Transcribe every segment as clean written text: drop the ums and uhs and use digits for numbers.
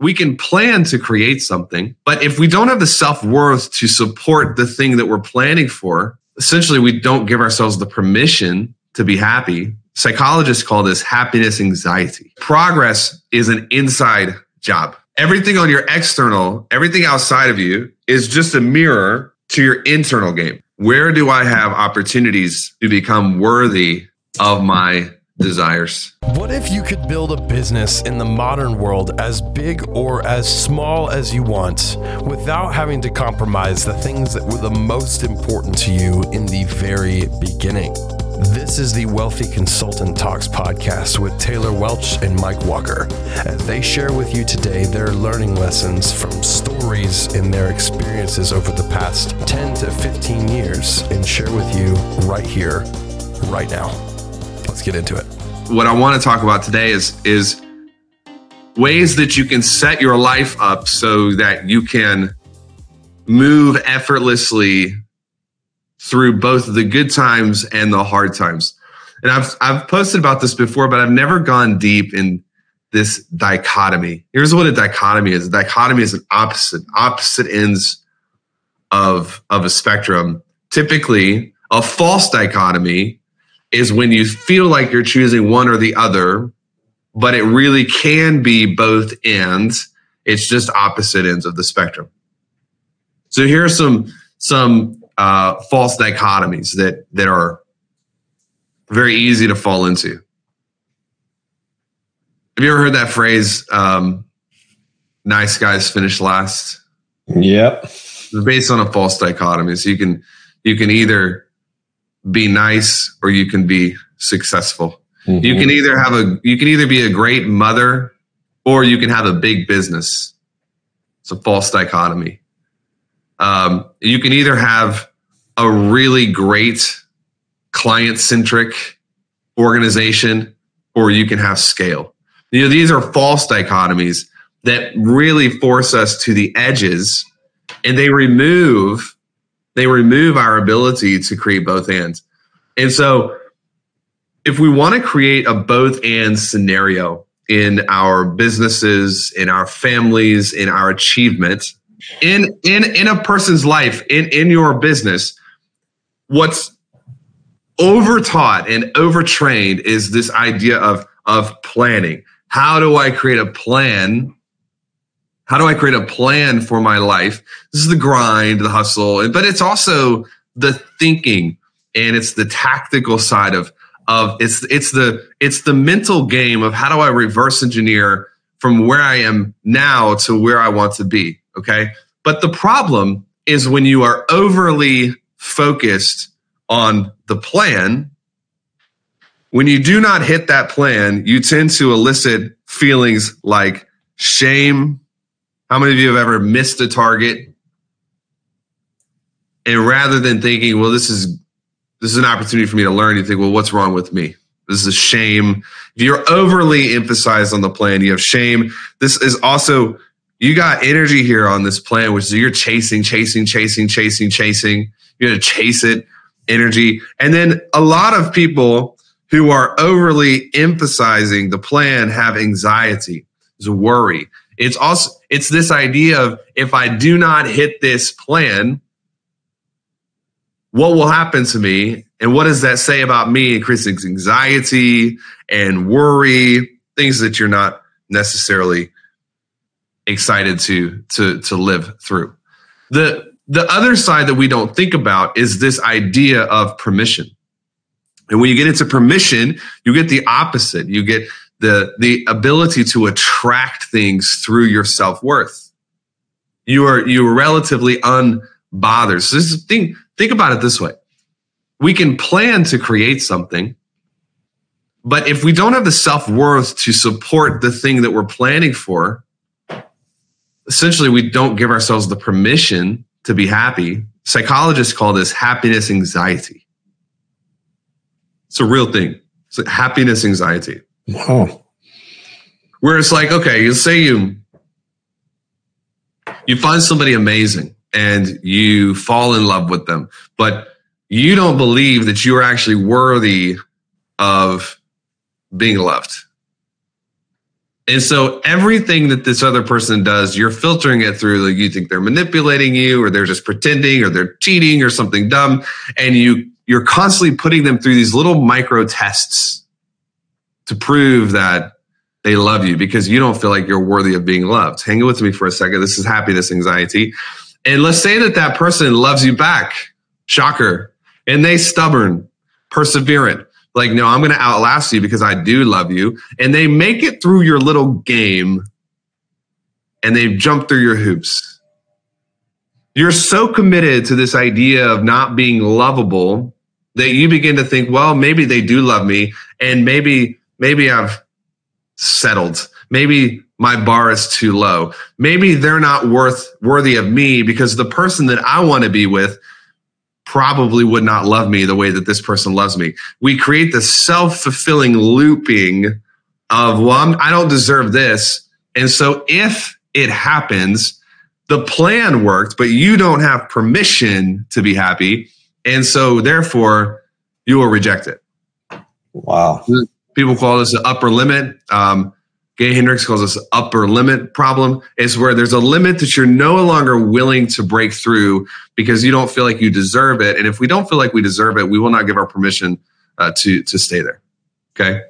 we can plan to create something, but if we don't have the self-worth to support the thing that we're planning for, essentially we don't give ourselves the permission to be happy. Psychologists call this happiness anxiety. Progress is an inside job. Everything on your external, everything outside of you is just a mirror to your internal game. Where do I have opportunities to become worthy of my desires? What if you could build a business in the modern world as big or as small as you want without having to compromise the things that were the most important to you in the very beginning? This is the Wealthy Consultant Talks podcast with Taylor Welch and Mike Walker, as they share with you today their learning lessons from stories in their experiences over the past 10 to 15 years and share with you right here, right now. Let's get into it. What I want to talk about today is ways that you can set your life up so that you can move effortlessly through both the good times and the hard times. And I've posted about this before, but I've never gone deep in this dichotomy. Here's what a dichotomy is. A dichotomy is an opposite ends of a spectrum. Typically, a false dichotomy is when you feel like you're choosing one or the other, but it really can be both ends. It's just opposite ends of the spectrum. So here are some false dichotomies that are very easy to fall into. Have you ever heard that phrase, nice guys finish last? Yep. It's based on a false dichotomy. So you can either be nice or you can be successful. Mm-hmm. You can either be a great mother or you can have a big business. It's a false dichotomy. You can either have a really great client-centric organization or you can have scale. These are false dichotomies that really force us to the edges, and they remove our ability to create both ends. And so if we want to create a both and scenario in our businesses, in our families, in our achievement, in a person's life, in your business, what's overtaught and overtrained is this idea of planning. How do I create a plan? How do I create a plan for my life? This is the grind, the hustle, but it's also the thinking and it's the tactical side of it's the mental game of how do I reverse engineer from where I am now to where I want to be. Okay. But the problem is when you are overly focused on the plan, when you do not hit that plan, you tend to elicit feelings like shame. How many of you have ever missed a target? And rather than thinking, well, this is an opportunity for me to learn, you think, well, what's wrong with me? This is a shame. If you're overly emphasized on the plan, you have shame. This is also, you got energy here on this plan, which is you're chasing. You're going to chase it, energy. And then a lot of people who are overly emphasizing the plan have anxiety, there's worry. It's this idea of if I do not hit this plan, what will happen to me? And what does that say about me? Increasing anxiety and worry, things that you're not necessarily excited to live through. The other side that we don't think about is this idea of permission. And when you get into permission, you get the opposite. You get the ability to attract things through your self-worth. You're relatively unbothered. So this is think about it this way. We can plan to create something, but if we don't have the self-worth to support the thing that we're planning for, essentially we don't give ourselves the permission to be happy. Psychologists call this happiness anxiety. It's a real thing. It's happiness anxiety. Wow. Where it's like, okay, you say you find somebody amazing and you fall in love with them, but you don't believe that you are actually worthy of being loved. And so everything that this other person does, you're filtering it through, like you think they're manipulating you, or they're just pretending, or they're cheating, or something dumb. And you're constantly putting them through these little micro tests to prove that they love you, because you don't feel like you're worthy of being loved. Hang with me for a second. This is happiness anxiety. And let's say that person loves you back. Shocker. And they stubborn, perseverant. Like, no, I'm going to outlast you because I do love you. And they make it through your little game and they jump through your hoops. You're so committed to this idea of not being lovable that you begin to think, well, maybe they do love me, and maybe I've settled. Maybe my bar is too low. Maybe they're not worthy of me because the person that I want to be with probably would not love me the way that this person loves me. We create this self-fulfilling looping of, well, I don't deserve this. And so if it happens, the plan worked, but you don't have permission to be happy. And so therefore you will reject it. Wow. People call this the upper limit. Gay Hendricks calls this upper limit problem. It's where there's a limit that you're no longer willing to break through because you don't feel like you deserve it. And if we don't feel like we deserve it, we will not give our permission to stay there. Okay.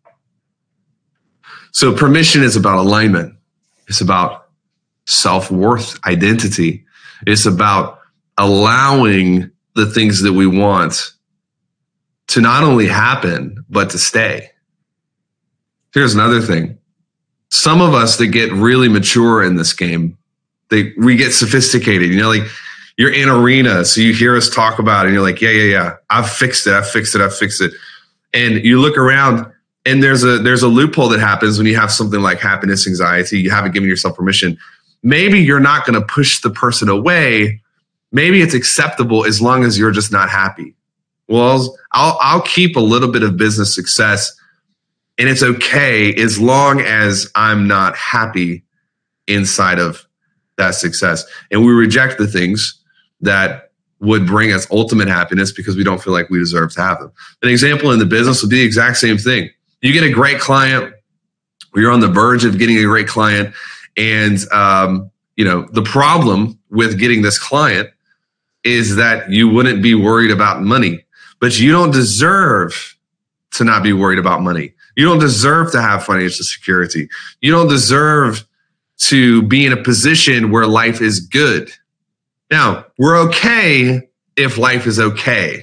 So permission is about alignment. It's about self-worth, identity. It's about allowing the things that we want to not only happen, but to stay. Here's another thing. Some of us that get really mature in this game, we get sophisticated. You know, like you're in arena, so you hear us talk about it, and you're like, yeah. I've fixed it. And you look around, and there's a loophole that happens when you have something like happiness anxiety. You haven't given yourself permission. Maybe you're not going to push the person away. Maybe it's acceptable as long as you're just not happy. Well, I'll keep a little bit of business success, and it's okay as long as I'm not happy inside of that success. And we reject the things that would bring us ultimate happiness because we don't feel like we deserve to have them. An example in the business would be the exact same thing. You get a great client, or you're on the verge of getting a great client, and the problem with getting this client is that you wouldn't be worried about money, but you don't deserve to not be worried about money. You don't deserve to have financial security. You don't deserve to be in a position where life is good. Now, we're okay if life is okay,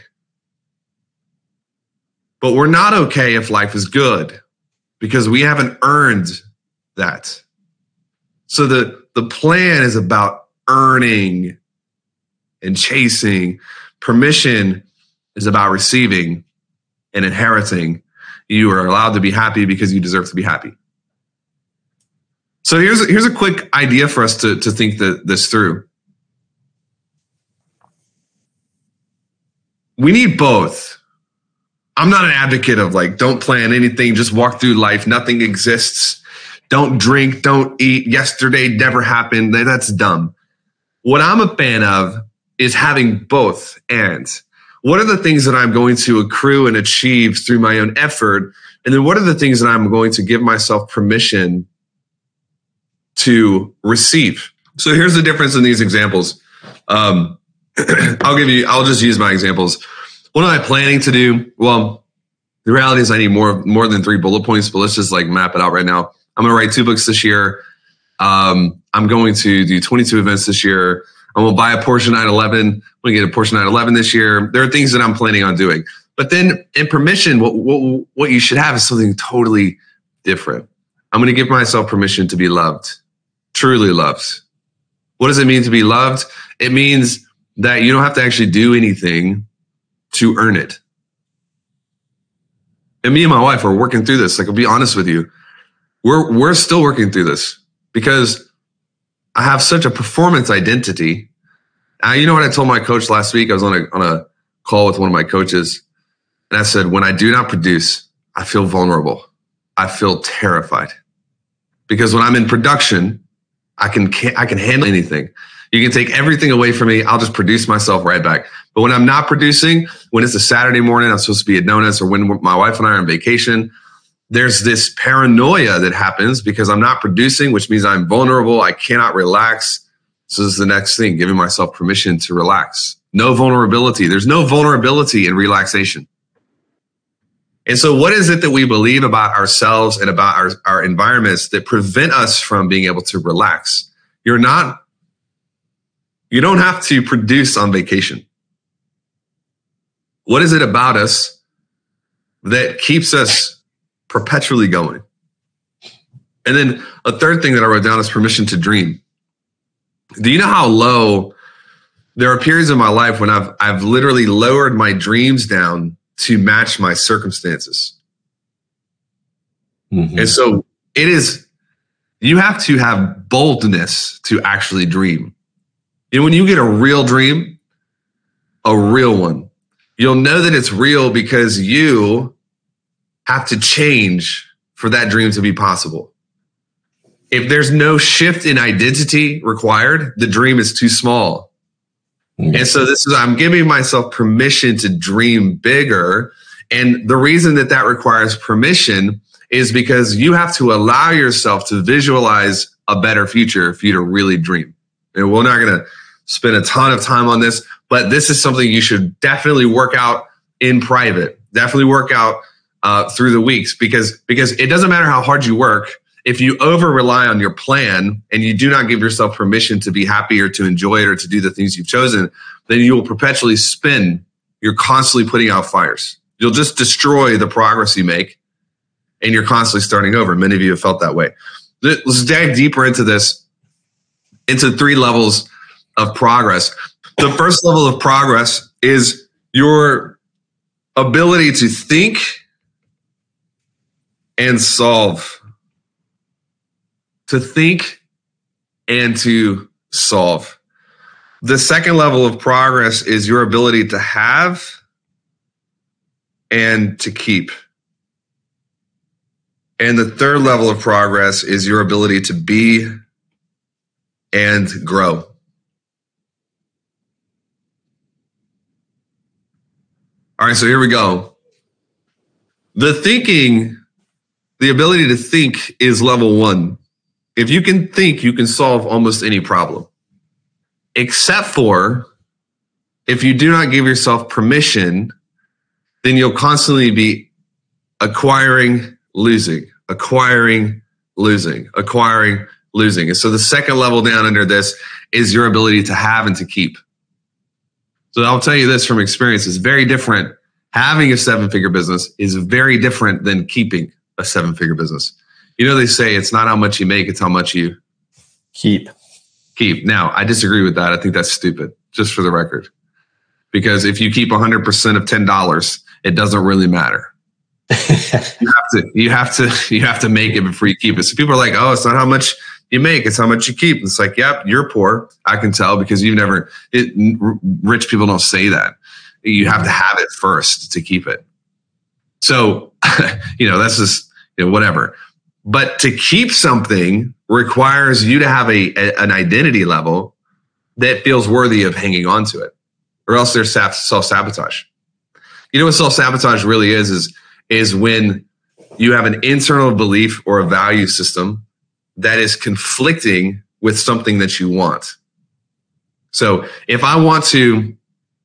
but we're not okay if life is good because we haven't earned that. So the plan is about earning and chasing. Permission is about receiving and inheriting. You are allowed to be happy because you deserve to be happy. So here's a quick idea for us to think this through. We need both. I'm not an advocate of like, don't plan anything, just walk through life. Nothing exists. Don't drink, don't eat. Yesterday never happened. That's dumb. What I'm a fan of is having both. And what are the things that I'm going to accrue and achieve through my own effort? And then what are the things that I'm going to give myself permission to receive? So here's the difference in these examples. I'll just use my examples. What am I planning to do? Well, the reality is I need more than 3 bullet points, but let's just like map it out right now. I'm going to write 2 books this year. I'm going to do 22 events this year. I'm going to buy a Porsche 911. I'm going to get a Porsche 911 this year. There are things that I'm planning on doing. But then in permission, what you should have is something totally different. I'm going to give myself permission to be loved, truly loved. What does it mean to be loved? It means that you don't have to actually do anything to earn it. And me and my wife are working through this. Like, I'll be honest with you. We're still working through this because I have such a performance identity. You know what I told my coach last week? I was on a call with one of my coaches, and I said, when I do not produce, I feel vulnerable. I feel terrified because when I'm in production, I can handle anything. You can take everything away from me. I'll just produce myself right back. But when I'm not producing, when it's a Saturday morning, I'm supposed to be at donuts, or when my wife and I are on vacation, there's this paranoia that happens because I'm not producing, which means I'm vulnerable. I cannot relax. So this is the next thing, giving myself permission to relax. No vulnerability. There's no vulnerability in relaxation. And so what is it that we believe about ourselves and about our environments that prevent us from being able to relax? You don't have to produce on vacation. What is it about us that keeps us perpetually going? And then a third thing that I wrote down is permission to dream. Do you know how low there are periods in my life when I've literally lowered my dreams down to match my circumstances? Mm-hmm. And so you have to have boldness to actually dream. And when you get a real dream, a real one, you'll know that it's real because you have to change for that dream to be possible. If there's no shift in identity required, the dream is too small. Mm-hmm. And so I'm giving myself permission to dream bigger. And the reason that requires permission is because you have to allow yourself to visualize a better future for you to really dream. And we're not going to spend a ton of time on this, but this is something you should definitely work out in private. Definitely work out through the weeks because it doesn't matter how hard you work. If you over rely on your plan and you do not give yourself permission to be happy or to enjoy it or to do the things you've chosen, then you will perpetually spin. You're constantly putting out fires. You'll just destroy the progress you make and you're constantly starting over. Many of you have felt that way. Let's dive deeper into this, into 3 levels of progress. The first level of progress is your ability to think and solve. To think and to solve. The second level of progress is your ability to have and to keep. And the third level of progress is your ability to be and grow. All right, so here we go. The ability to think is level 1. If you can think, you can solve almost any problem. Except for if you do not give yourself permission, then you'll constantly be acquiring, losing. And so the second level down under this is your ability to have and to keep. So I'll tell you this from experience, it's very different. Having a 7-figure business is very different than keeping a 7-figure business. You know, they say it's not how much you make, it's how much you keep. Now, I disagree with that. I think that's stupid, just for the record. Because if you keep 100% of $10, it doesn't really matter. You have to make it before you keep it. So people are like, oh, it's not how much you make, it's how much you keep. It's like, yep, you're poor. I can tell because rich people don't say that. You have to have it first to keep it. So, that's just, whatever. But to keep something requires you to have an identity level that feels worthy of hanging on to it, or else there's self-sabotage. You know what self-sabotage really is when you have an internal belief or a value system that is conflicting with something that you want. So if I want to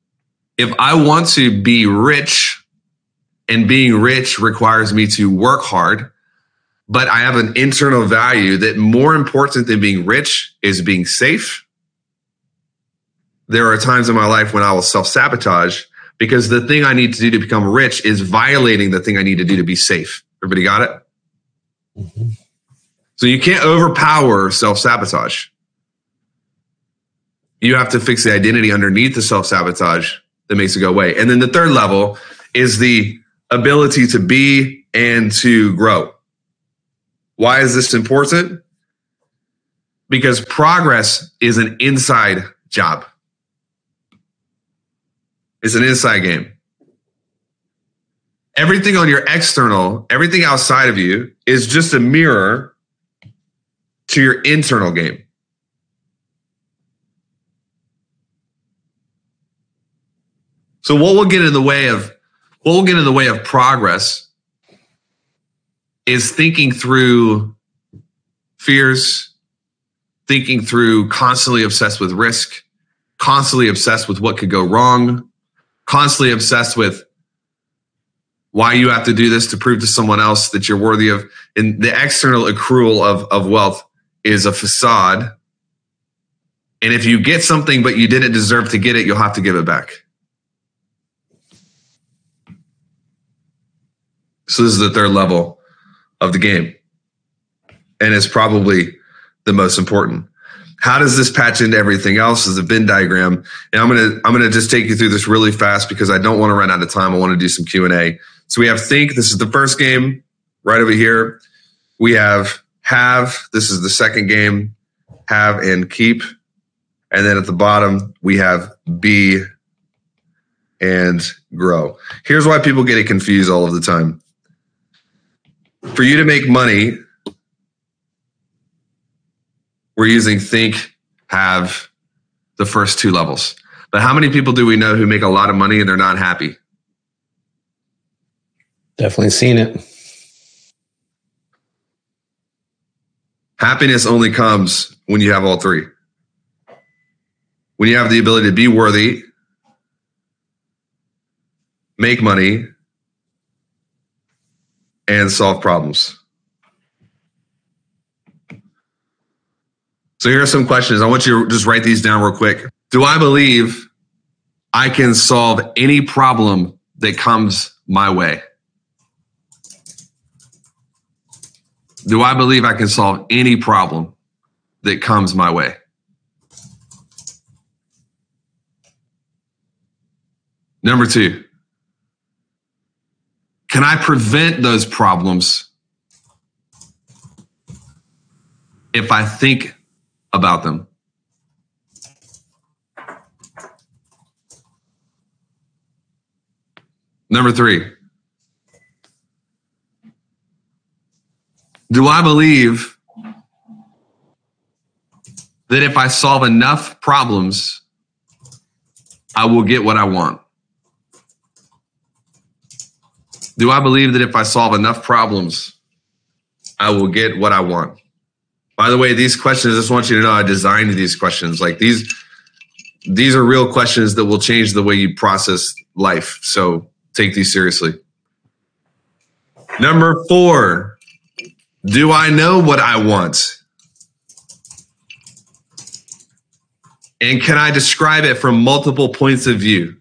be rich, and being rich requires me to work hard, but I have an internal value that more important than being rich is being safe. There are times in my life when I will self-sabotage because the thing I need to do to become rich is violating the thing I need to do to be safe. Everybody got it? Mm-hmm. So you can't overpower self-sabotage. You have to fix the identity underneath the self-sabotage that makes it go away. And then the third level is the ability to be and to grow. Why is this important? Because progress is an inside job. It's an inside game. Everything on your external, everything outside of you is just a mirror to your internal game. So what will get in the way of progress is thinking through fears, thinking through, constantly obsessed with risk, constantly obsessed with what could go wrong, constantly obsessed with why you have to do this to prove to someone else that you're worthy of. And the external accrual of wealth is a facade. And if you get something but you didn't deserve to get it, you'll have to give it back. So this is the third level of the game. And it's probably the most important. How does this patch into everything else? Is a Venn diagram. And I'm gonna just take you through this really fast because I don't want to run out of time. I want to do some Q&A. So we have think. This is the first game right over here. We have This is the second game. Have and keep. And then at the bottom, we have be and grow. Here's why people get it confused all of the time. For you to make money, we're using think, have, the first two levels. But how many people do we know who make a lot of money and they're not happy? Definitely seen it. Happiness only comes when you have all three. When you have the ability to be worthy, make money, and solve problems. So here are some questions. I want you to just write these down real quick. Do I believe I can solve any problem that comes my way? Do I believe I can solve any problem that comes my way? Number two, can I prevent those problems if I think about them? Number three, do I believe that if I solve enough problems, I will get what I want? Do I believe that if I solve enough problems, I will get what I want? By the way, these questions, I just want you to know I designed these questions. Like these are real questions that will change the way you process life. So take these seriously. Number four, do I know what I want? And can I describe it from multiple points of view?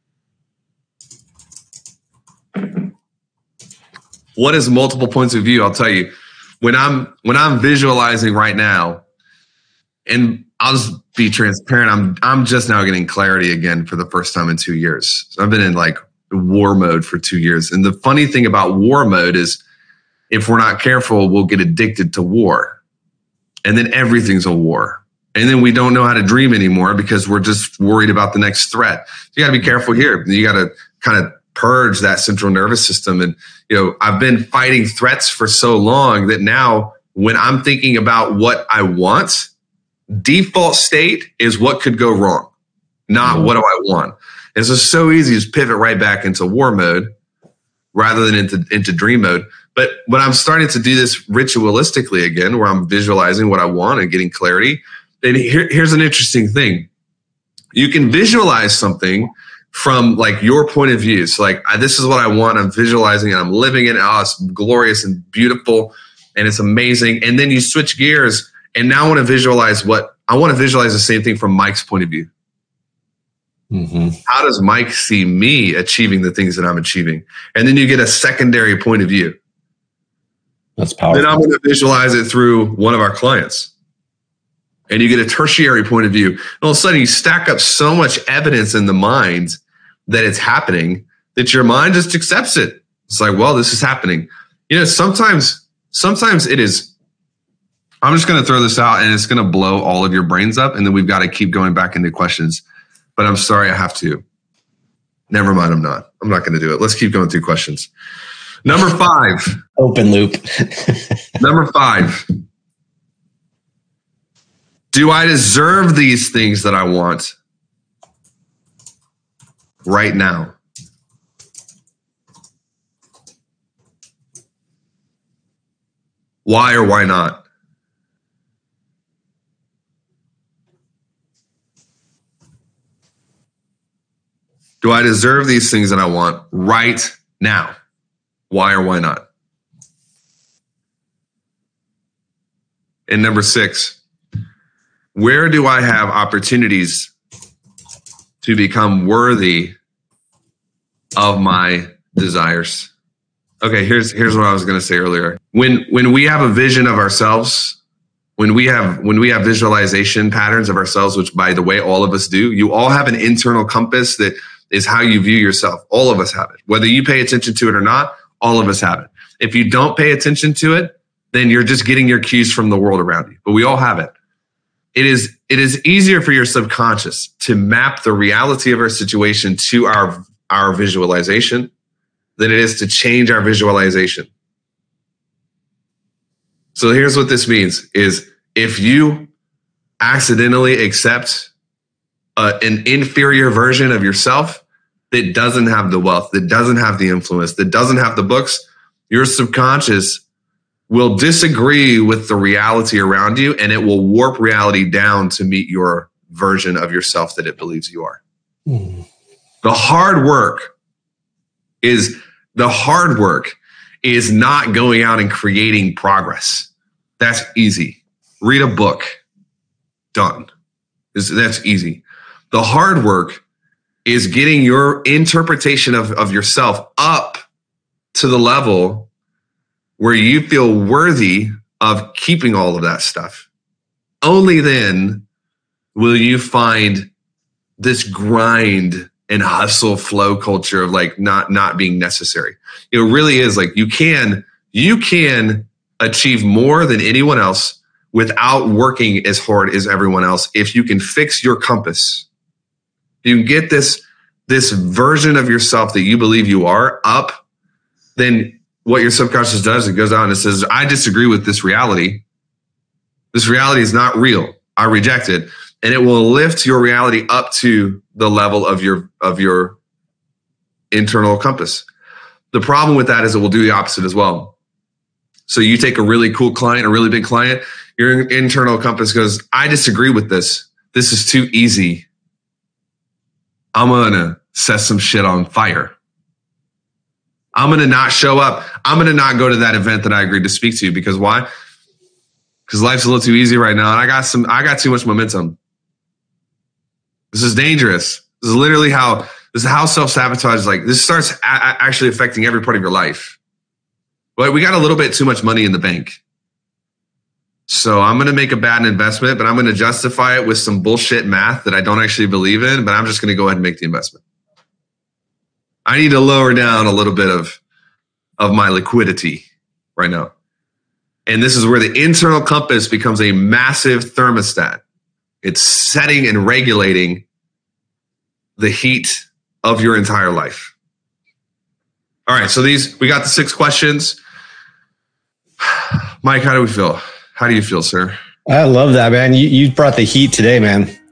What is multiple points of view? I'll tell you. When I'm visualizing right now, and I'll just be transparent, I'm just now getting clarity again for the first time in 2 years. So I've been in like war mode for 2 years. And the funny thing about war mode is if we're not careful, we'll get addicted to war. And then everything's a war. And then we don't know how to dream anymore because we're just worried about the next threat. You got to be careful here. You got to kind of purge that central nervous system. And, I've been fighting threats for so long that now when I'm thinking about what I want, default state is what could go wrong, not what do I want. And so easy to pivot right back into war mode rather than into dream mode. But when I'm starting to do this ritualistically again, where I'm visualizing what I want and getting clarity, then here's an interesting thing. You can visualize something from like your point of view. So like, this is what I want. I'm visualizing it. I'm living it. Oh, it's glorious and beautiful and it's amazing. And then you switch gears and now I want to visualize the same thing from Mike's point of view. Mm-hmm. How does Mike see me achieving the things that I'm achieving? And then you get a secondary point of view. That's powerful. Then I'm going to visualize it through one of our clients. And you get a tertiary point of view. And all of a sudden you stack up so much evidence in the mind that it's happening that your mind just accepts it. It's like, well, this is happening. Sometimes it is. I'm just going to throw this out and it's going to blow all of your brains up. And then we've got to keep going back into questions. But I'm sorry, I have to. Never mind, I'm not going to do it. Let's keep going through questions. Number 5. Open loop. Number 5. Do I deserve these things that I want right now? Why or why not? Do I deserve these things that I want right now? Why or why not? And number 6, where do I have opportunities to become worthy of my desires? Okay, here's what I was going to say earlier. When we have a vision of ourselves, when we have visualization patterns of ourselves, which by the way, all of us do, you all have an internal compass that is how you view yourself. All of us have it. Whether you pay attention to it or not, all of us have it. If you don't pay attention to it, then you're just getting your cues from the world around you. But we all have it. It is easier for your subconscious to map the reality of our situation to our visualization than it is to change our visualization. So here's what this means is if you accidentally accept an inferior version of yourself that doesn't have the wealth, that doesn't have the influence, that doesn't have the books, your subconscious will disagree with the reality around you, and it will warp reality down to meet your version of yourself that it believes you are. The hard work is not going out and creating progress. That's easy. Read a book. Done. That's easy. The hard work is getting your interpretation of yourself up to the level where you feel worthy of keeping all of that stuff. Only then will you find this grind and hustle flow culture of like not being necessary. It really is like you can achieve more than anyone else without working as hard as everyone else if you can fix your compass. You can get this version of yourself that you believe you are up, then what your subconscious does, it goes out and it says, I disagree with this reality. This reality is not real. I reject it. And it will lift your reality up to the level of your internal compass. The problem with that is it will do the opposite as well. So you take a really cool client, a really big client, your internal compass goes, I disagree with this. This is too easy. I'm going to set some shit on fire. I'm going to not show up. I'm going to not go to that event that I agreed to speak to. Because why? Because life's a little too easy right now. And I got too much momentum. This is dangerous. This is how self-sabotage is like. This starts actually affecting every part of your life. But we got a little bit too much money in the bank. So I'm going to make a bad investment, but I'm going to justify it with some bullshit math that I don't actually believe in, but I'm just going to go ahead and make the investment. I need to lower down a little bit of my liquidity right now. And this is where the internal compass becomes a massive thermostat. It's setting and regulating the heat of your entire life. All right, so we got the 6 questions. Mike, how do we feel? How do you feel, sir? I love that, man. You brought the heat today, man.